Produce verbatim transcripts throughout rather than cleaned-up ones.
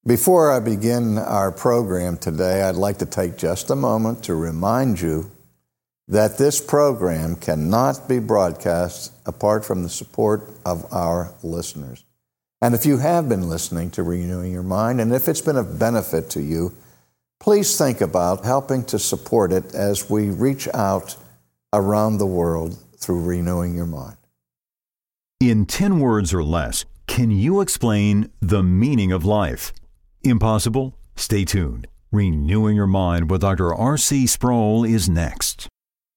Before I begin our program today, I'd like to take just a moment to remind you that this program cannot be broadcast apart from the support of our listeners. And if you have been listening to Renewing Your Mind, and if it's been of benefit to you, please think about helping to support it as we reach out around the world through Renewing Your Mind. In ten words or less, can you explain the meaning of life? Impossible? Stay tuned. Renewing Your Mind with Doctor R C Sproul is next.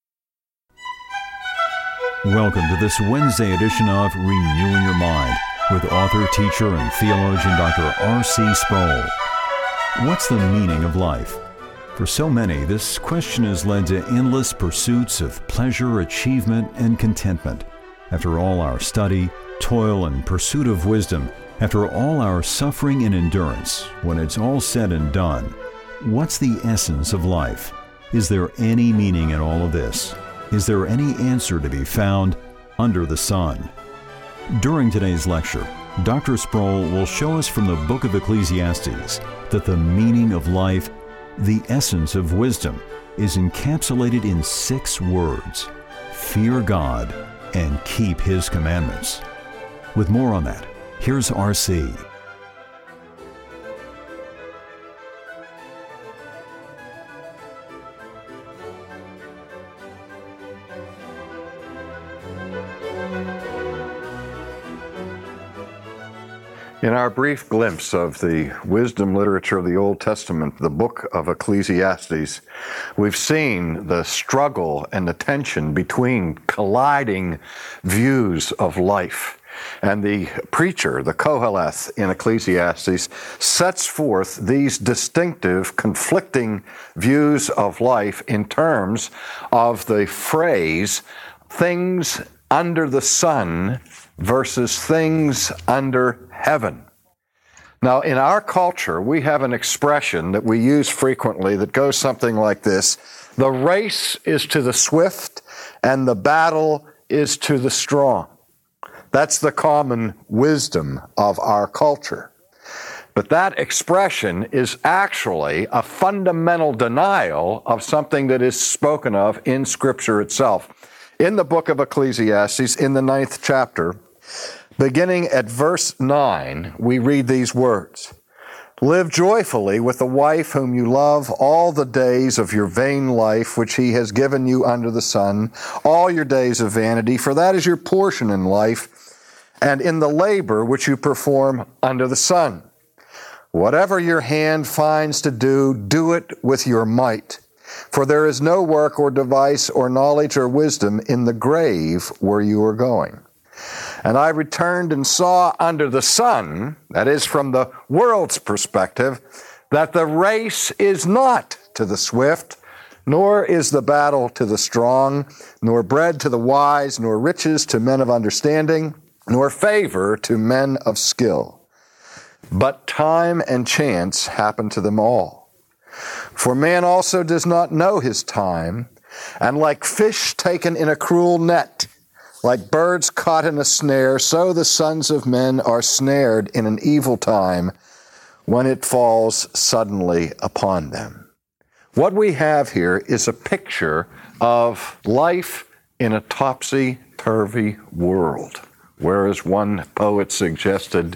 Welcome to this Wednesday edition of Renewing Your Mind with author, teacher, and theologian Doctor R C Sproul. What's the meaning of life? For so many, this question has led to endless pursuits of pleasure, achievement, and contentment. After all our study, toil, and pursuit of wisdom, after all our suffering and endurance, when it's all said and done, what's the essence of life? Is there any meaning in all of this? Is there any answer to be found under the sun? During today's lecture, Doctor Sproul will show us from the book of Ecclesiastes that the meaning of life, the essence of wisdom, is encapsulated in six words: fear God and keep His commandments. With more on that, here's R C. In our brief glimpse of the wisdom literature of the Old Testament, the book of Ecclesiastes, we've seen the struggle and the tension between colliding views of life. And the preacher, the Koheleth in Ecclesiastes, sets forth these distinctive, conflicting views of life in terms of the phrase, things under the sun versus things under heaven. Now, in our culture, we have an expression that we use frequently that goes something like this: the race is to the swift and the battle is to the strong. That's the common wisdom of our culture. But that expression is actually a fundamental denial of something that is spoken of in Scripture itself. In the book of Ecclesiastes, in the ninth chapter, beginning at verse nine, we read these words: "Live joyfully with the wife whom you love all the days of your vain life, which He has given you under the sun, all your days of vanity, for that is your portion in life, and in the labor which you perform under the sun. Whatever your hand finds to do, do it with your might. For there is no work or device or knowledge or wisdom in the grave where you are going. And I returned and saw under the sun," that is from the world's perspective, "that the race is not to the swift, nor is the battle to the strong, nor bread to the wise, nor riches to men of understanding, nor favor to men of skill. But time and chance happen to them all. For man also does not know his time, and like fish taken in a cruel net, like birds caught in a snare, so the sons of men are snared in an evil time when it falls suddenly upon them." What we have here is a picture of life in a topsy-turvy world, where, as one poet suggested,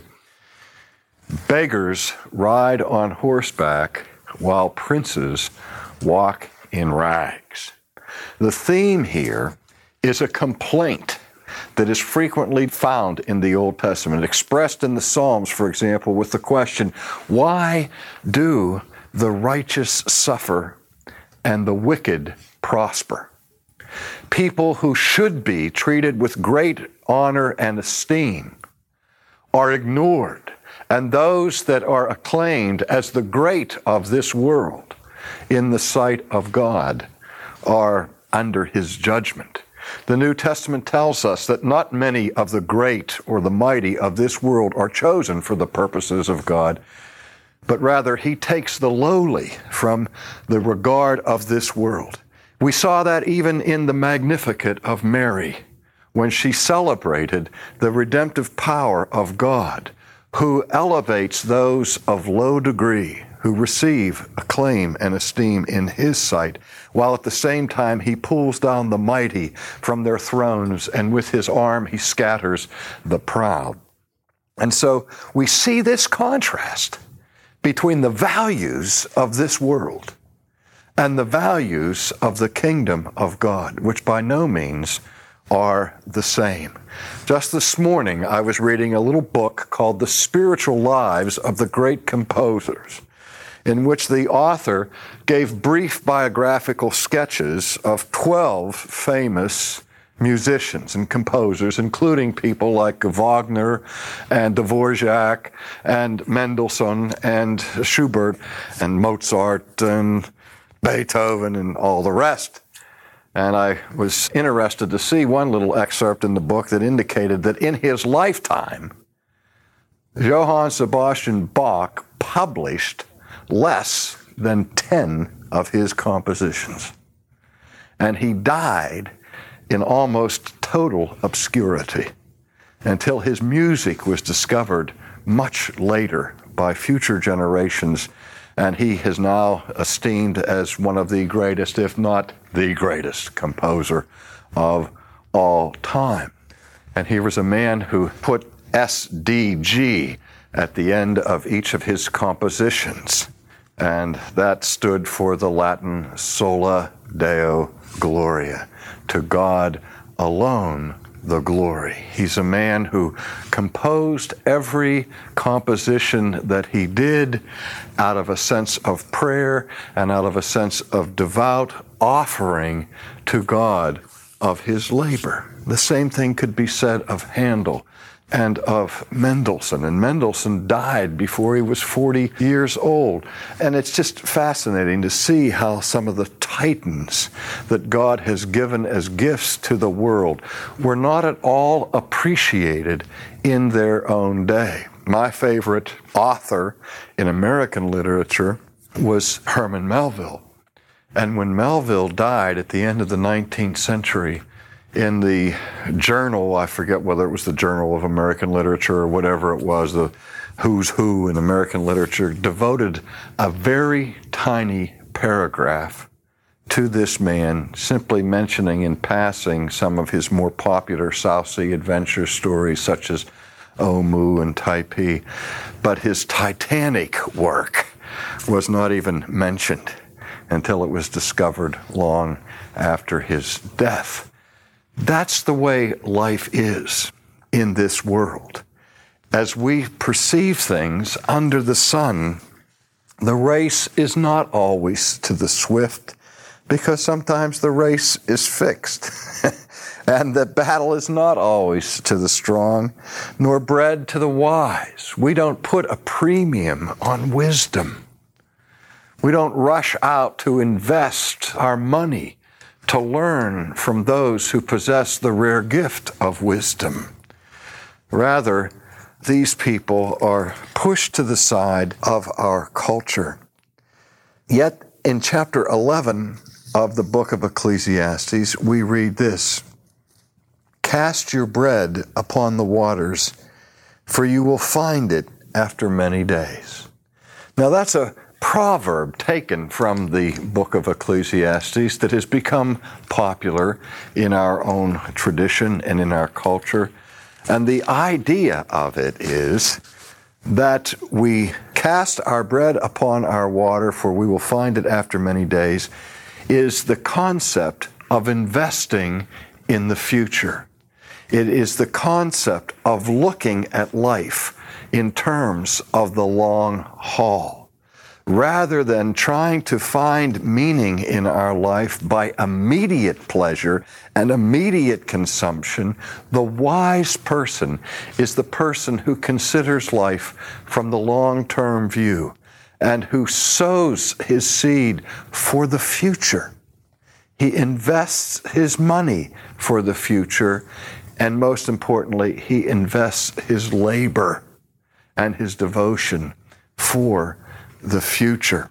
beggars ride on horseback while princes walk in rags. The theme here is a complaint that is frequently found in the Old Testament, expressed in the Psalms, for example, with the question, why do the righteous suffer and the wicked prosper? People who should be treated with great honor and esteem are ignored, and those that are acclaimed as the great of this world in the sight of God are under His judgment. The New Testament tells us that not many of the great or the mighty of this world are chosen for the purposes of God, but rather He takes the lowly from the regard of this world. We saw that even in the Magnificat of Mary, when she celebrated the redemptive power of God, who elevates those of low degree, who receive acclaim and esteem in his sight, while at the same time he pulls down the mighty from their thrones, and with his arm he scatters the proud. And so we see this contrast between the values of this world and the values of the kingdom of God, which by no means are the same. Just this morning, I was reading a little book called The Spiritual Lives of the Great Composers, in which the author gave brief biographical sketches of twelve famous musicians and composers, including people like Wagner and Dvorak and Mendelssohn and Schubert and Mozart and Beethoven and all the rest. And I was interested to see one little excerpt in the book that indicated that in his lifetime, Johann Sebastian Bach published less than ten of his compositions. And he died in almost total obscurity until his music was discovered much later by future generations. And he is now esteemed as one of the greatest, if not the greatest, composer of all time. And he was a man who put S D G at the end of each of his compositions. And that stood for the Latin Sola Deo Gloria, to God alone the glory. He's a man who composed every composition that he did out of a sense of prayer and out of a sense of devout offering to God of his labor. The same thing could be said of Handel and of Mendelssohn. And Mendelssohn died before he was forty years old. And it's just fascinating to see how some of the titans that God has given as gifts to the world were not at all appreciated in their own day. My favorite author in American literature was Herman Melville. And when Melville died at the end of the nineteenth century, in the journal, I forget whether it was the Journal of American Literature or whatever it was, the Who's Who in American Literature, devoted a very tiny paragraph to this man, simply mentioning in passing some of his more popular South Sea adventure stories, such as Omoo and Typee. But his Titanic work was not even mentioned until it was discovered long after his death. That's the way life is in this world. As we perceive things under the sun, the race is not always to the swift, because sometimes the race is fixed. And the battle is not always to the strong, nor bread to the wise. We don't put a premium on wisdom. We don't rush out to invest our money to learn from those who possess the rare gift of wisdom. Rather, these people are pushed to the side of our culture. Yet, in chapter eleven of the book of Ecclesiastes, we read this: "Cast your bread upon the waters, for you will find it after many days." Now, that's a proverb taken from the book of Ecclesiastes that has become popular in our own tradition and in our culture. And the idea of it is that we cast our bread upon our water, for we will find it after many days, is the concept of investing in the future. It is the concept of looking at life in terms of the long haul, rather than trying to find meaning in our life by immediate pleasure and immediate consumption. The wise person is the person who considers life from the long-term view and who sows his seed for the future. He invests his money for the future, and most importantly, he invests his labor and his devotion for the future.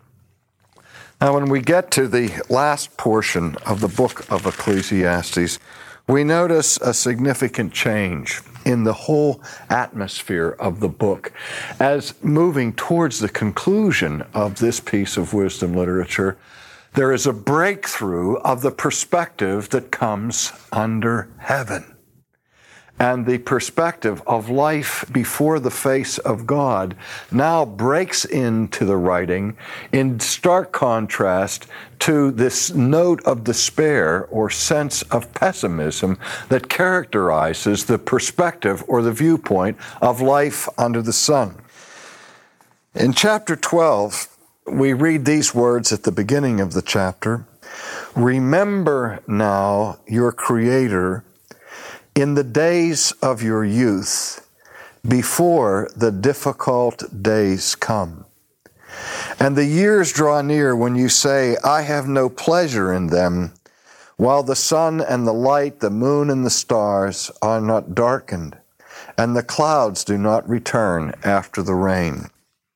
Now, when we get to the last portion of the book of Ecclesiastes, we notice a significant change in the whole atmosphere of the book. As moving towards the conclusion of this piece of wisdom literature, there is a breakthrough of the perspective that comes under heaven. And the perspective of life before the face of God now breaks into the writing in stark contrast to this note of despair or sense of pessimism that characterizes the perspective or the viewpoint of life under the sun. In chapter twelve, we read these words at the beginning of the chapter: "Remember now your Creator in the days of your youth, before the difficult days come. And the years draw near when you say, I have no pleasure in them, while the sun and the light, the moon and the stars are not darkened, and the clouds do not return after the rain."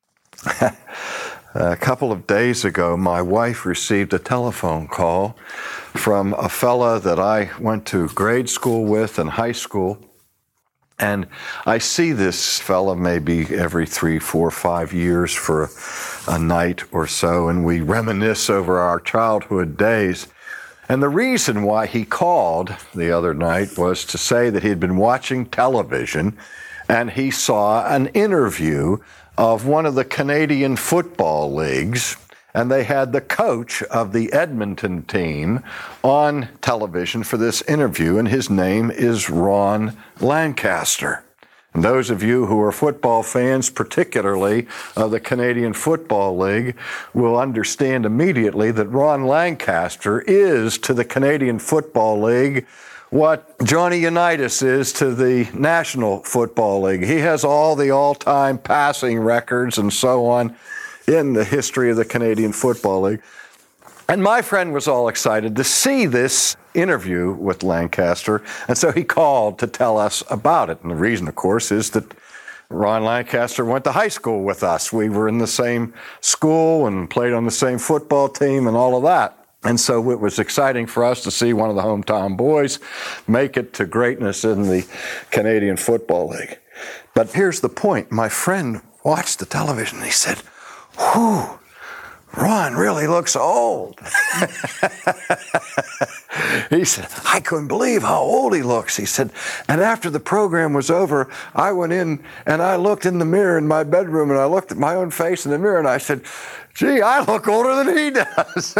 A couple of days ago, my wife received a telephone call from a fella that I went to grade school with in high school. And I see this fella maybe every three, four, five years for a, a night or so, and we reminisce over our childhood days. And the reason why he called the other night was to say that he had been watching television and he saw an interview of one of the Canadian football leagues, and they had the coach of the Edmonton team on television for this interview, and his name is Ron Lancaster. And those of you who are football fans, particularly of the Canadian Football League, will understand immediately that Ron Lancaster is to the Canadian Football League what Johnny Unitas is to the National Football League. He has all the all-time passing records and so on in the history of the Canadian Football League. And my friend was all excited to see this interview with Lancaster, and so he called to tell us about it. And the reason, of course, is that Ron Lancaster went to high school with us. We were in the same school and played on the same football team and all of that. And so it was exciting for us to see one of the hometown boys make it to greatness in the Canadian Football League. But here's the point. My friend watched the television and he said, whew, Ron really looks old. He said, I couldn't believe how old he looks. He said, and after the program was over, I went in and I looked in the mirror in my bedroom and I looked at my own face in the mirror and I said, gee, I look older than he does.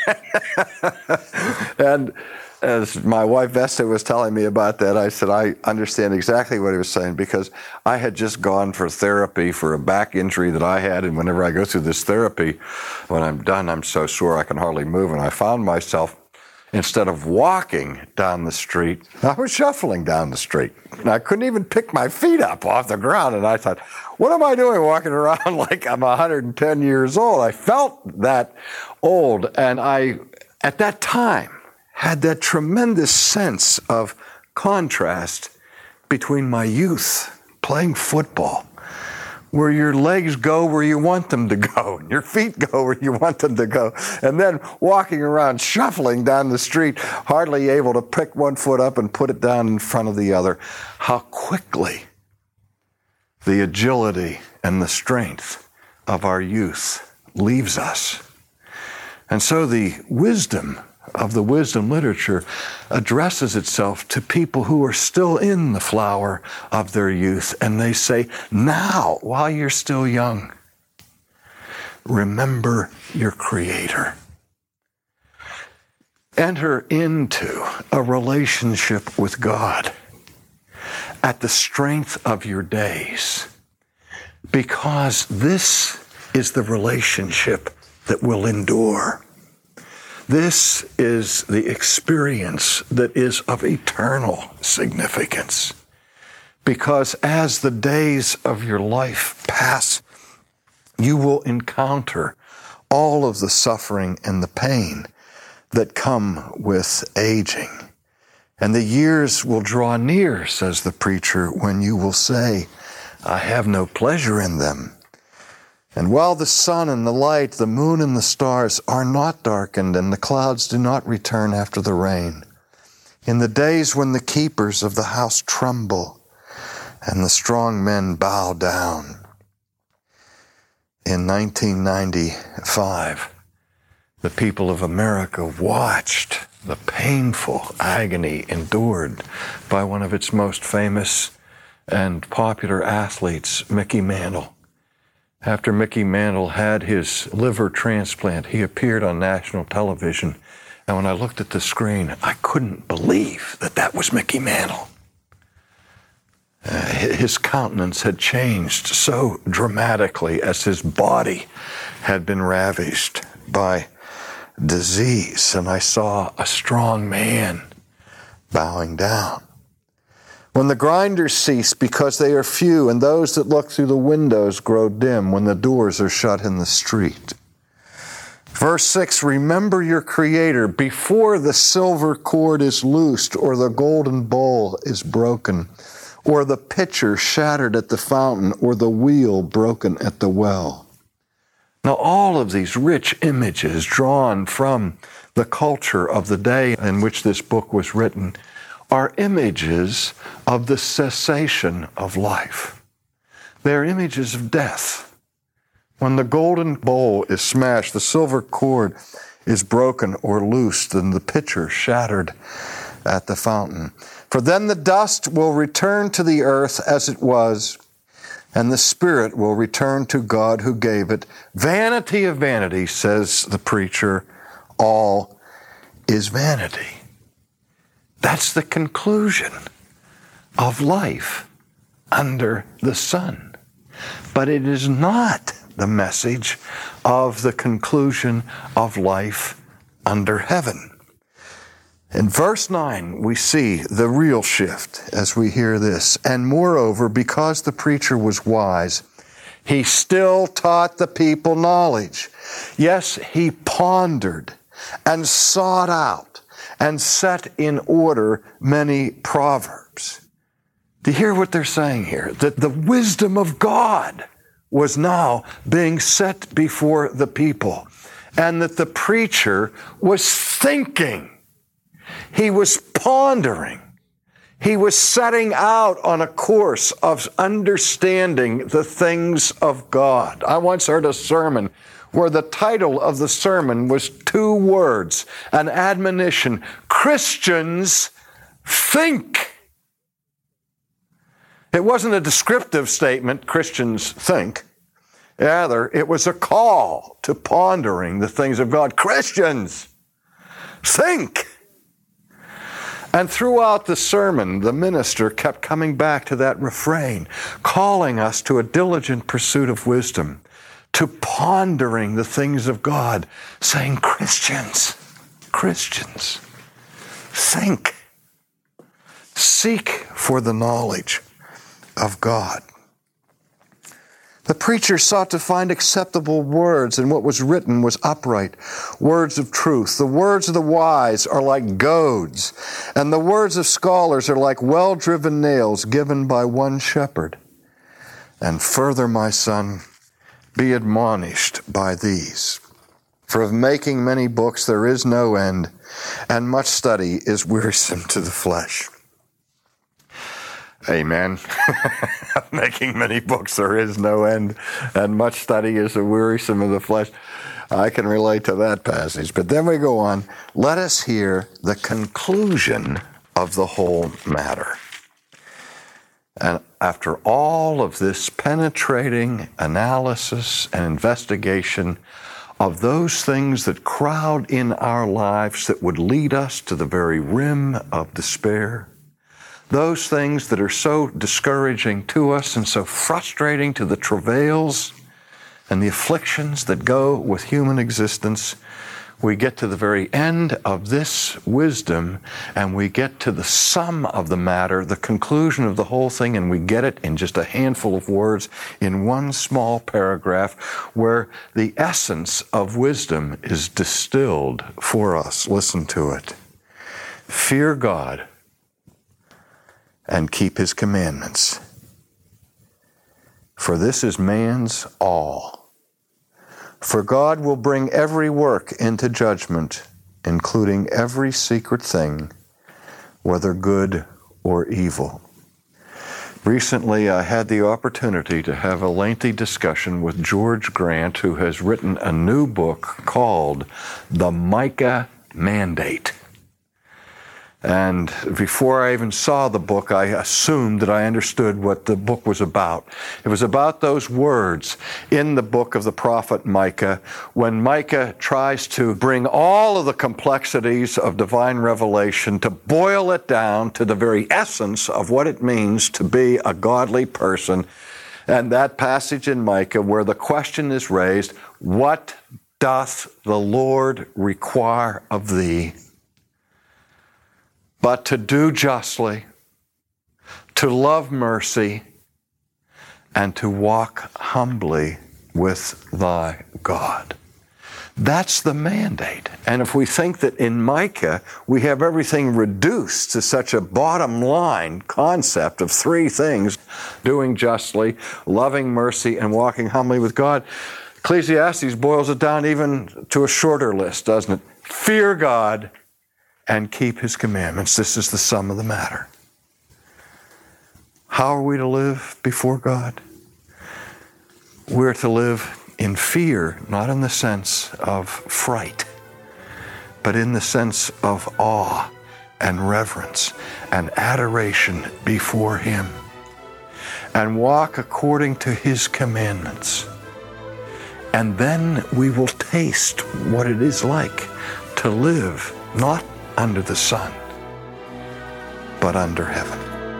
And as my wife Vesta was telling me about that, I said, I understand exactly what he was saying, because I had just gone for therapy for a back injury that I had. And whenever I go through this therapy, when I'm done, I'm so sore I can hardly move. And I found myself, instead of walking down the street, I was shuffling down the street. And I couldn't even pick my feet up off the ground. And I thought, what am I doing walking around like I'm one hundred ten years old? I felt that old. And I, at that time, had that tremendous sense of contrast between my youth, playing football, where your legs go where you want them to go, and your feet go where you want them to go, and then walking around shuffling down the street, hardly able to pick one foot up and put it down in front of the other. How quickly the agility and the strength of our youth leaves us. And so the wisdom of the wisdom literature addresses itself to people who are still in the flower of their youth. And they say, now, while you're still young, remember your Creator. Enter into a relationship with God at the strength of your days, because this is the relationship that will endure. This is the experience that is of eternal significance. Because as the days of your life pass, you will encounter all of the suffering and the pain that come with aging. And the years will draw near, says the preacher, when you will say, I have no pleasure in them. And while the sun and the light, the moon and the stars are not darkened, and the clouds do not return after the rain, in the days when the keepers of the house tremble, and the strong men bow down. In nineteen ninety-five, the people of America watched the painful agony endured by one of its most famous and popular athletes, Mickey Mantle. After Mickey Mantle had his liver transplant, he appeared on national television. And when I looked at the screen, I couldn't believe that that was Mickey Mantle. Uh, his countenance had changed so dramatically as his body had been ravaged by disease, and I saw a strong man bowing down. When the grinders cease because they are few, and those that look through the windows grow dim, when the doors are shut in the street. Verse six, remember your Creator before the silver cord is loosed, or the golden bowl is broken, or the pitcher shattered at the fountain, or the wheel broken at the well. Now, all of these rich images drawn from the culture of the day in which this book was written are images of the cessation of life. They're images of death. When the golden bowl is smashed, the silver cord is broken or loosed, and the pitcher shattered at the fountain. For then the dust will return to the earth as it was, and the spirit will return to God who gave it. Vanity of vanity, says the preacher, all is vanity. That's the conclusion of life under the sun. But it is not the message of the conclusion of life under heaven. In verse nine, we see the real shift as we hear this. And moreover, because the preacher was wise, he still taught the people knowledge. Yes, he pondered and sought out and set in order many proverbs. Do you hear what they're saying here? That the wisdom of God was now being set before the people, and that the preacher was thinking. He was pondering. He was setting out on a course of understanding the things of God. I once heard a sermon where the title of the sermon was two words, an admonition: Christians think. It wasn't a descriptive statement, Christians think. Rather, it was a call to pondering the things of God. Christians think. And throughout the sermon, the minister kept coming back to that refrain, calling us to a diligent pursuit of wisdom, to pondering the things of God, saying, Christians, Christians, think, seek for the knowledge of God. The preacher sought to find acceptable words, and what was written was upright, words of truth. The words of the wise are like goads, and the words of scholars are like well-driven nails given by one shepherd. And further, my son, be admonished by these. For of making many books there is no end, and much study is wearisome to the flesh. Amen. Making many books there is no end, and much study is wearisome of the flesh. I can relate to that passage. But then we go on. Let us hear the conclusion of the whole matter. And after all of this penetrating analysis and investigation of those things that crowd in our lives that would lead us to the very rim of despair, those things that are so discouraging to us and so frustrating to the travails and the afflictions that go with human existence, we get to the very end of this wisdom, and we get to the sum of the matter, the conclusion of the whole thing, and we get it in just a handful of words in one small paragraph where the essence of wisdom is distilled for us. Listen to it. Fear God and keep His commandments, for this is man's all. For God will bring every work into judgment, including every secret thing, whether good or evil. Recently, I had the opportunity to have a lengthy discussion with George Grant, who has written a new book called The Micah Mandate. And before I even saw the book, I assumed that I understood what the book was about. It was about those words in the book of the prophet Micah, when Micah tries to bring all of the complexities of divine revelation, to boil it down to the very essence of what it means to be a godly person. And that passage in Micah where the question is raised, what doth the Lord require of thee? But to do justly, to love mercy, and to walk humbly with thy God. That's the mandate. And if we think that in Micah we have everything reduced to such a bottom line concept of three things, doing justly, loving mercy, and walking humbly with God, Ecclesiastes boils it down even to a shorter list, doesn't it? Fear God and keep His commandments. This is the sum of the matter. How are we to live before God? We're to live in fear, not in the sense of fright, but in the sense of awe and reverence and adoration before Him, and walk according to His commandments. And then we will taste what it is like to live not under the sun, but under heaven.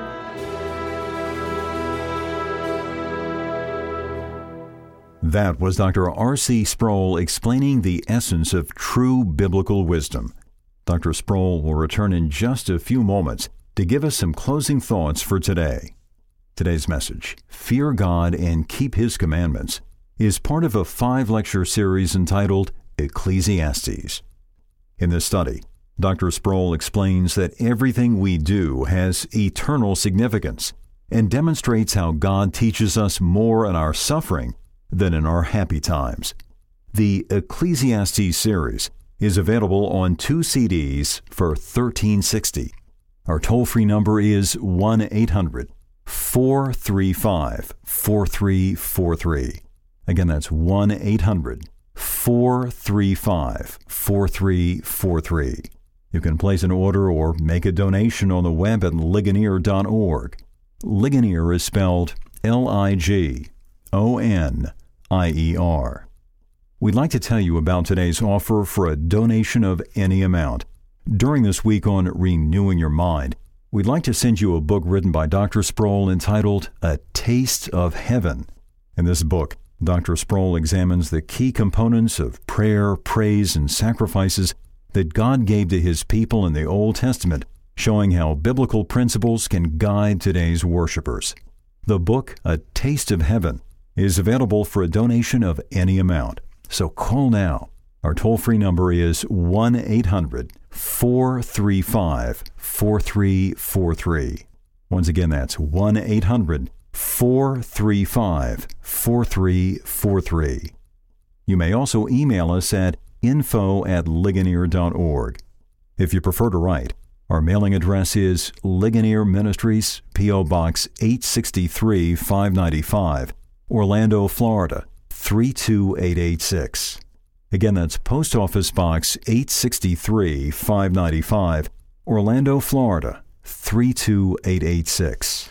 That was Doctor R C Sproul explaining the essence of true biblical wisdom. Doctor Sproul will return in just a few moments to give us some closing thoughts for today. Today's message, Fear God and Keep His Commandments, is part of a five-lecture series entitled Ecclesiastes. In this study, Doctor Sproul explains that everything we do has eternal significance and demonstrates how God teaches us more in our suffering than in our happy times. The Ecclesiastes series is available on two C Ds for thirteen sixty. Our toll-free number is one eight hundred four three five four three four three. Again, that's one eight hundred four three five four three four three. You can place an order or make a donation on the web at ligonier dot org. Ligonier is spelled L I G O N I E R. We'd like to tell you about today's offer for a donation of any amount. During this week on Renewing Your Mind, we'd like to send you a book written by Doctor Sproul entitled A Taste of Heaven. In this book, Doctor Sproul examines the key components of prayer, praise, and sacrifices that God gave to His people in the Old Testament, showing how biblical principles can guide today's worshipers. The book, A Taste of Heaven, is available for a donation of any amount. So call now. Our toll-free number is one eight hundred four three five four three four three. Once again, that's one eight hundred four three five four three four three. You may also email us at info at ligonier dot org. If you prefer to write, our mailing address is Ligonier Ministries, P O Box eight sixty-three five ninety-five, Orlando, Florida three two eight eight six. Again, that's Post Office Box eight sixty-three five ninety-five, Orlando, Florida three two eight eight six.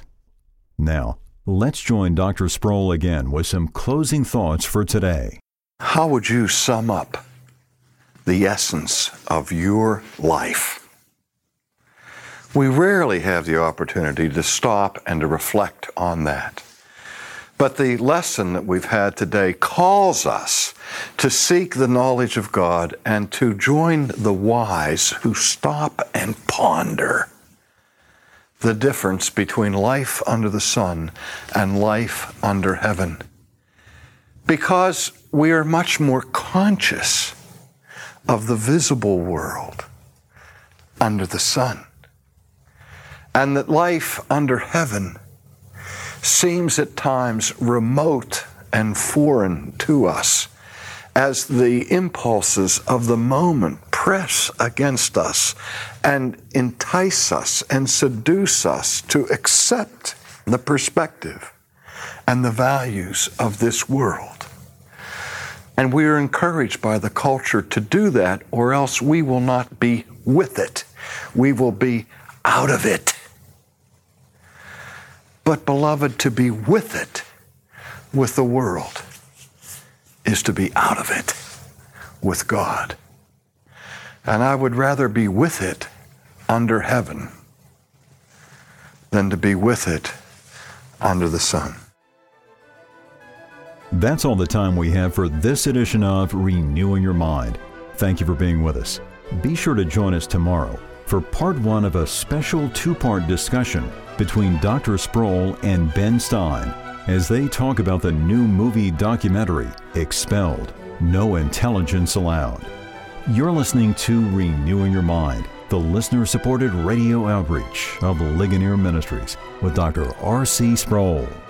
Now, let's join Doctor Sproul again with some closing thoughts for today. How would you sum up the essence of your life? We rarely have the opportunity to stop and to reflect on that. But the lesson that we've had today calls us to seek the knowledge of God and to join the wise who stop and ponder the difference between life under the sun and life under heaven. Because we are much more conscious of the visible world under the sun, and that life under heaven seems at times remote and foreign to us as the impulses of the moment press against us and entice us and seduce us to accept the perspective and the values of this world. And we are encouraged by the culture to do that, or else we will not be with it. We will be out of it. But beloved, to be with it, with the world, is to be out of it with God. And I would rather be with it under heaven than to be with it under the sun. That's all the time we have for this edition of Renewing Your Mind. Thank you for being with us. Be sure to join us tomorrow for part one of a special two-part discussion between Doctor Sproul and Ben Stein as they talk about the new movie documentary, Expelled, No Intelligence Allowed. You're listening to Renewing Your Mind, the listener-supported radio outreach of Ligonier Ministries with Doctor R C Sproul.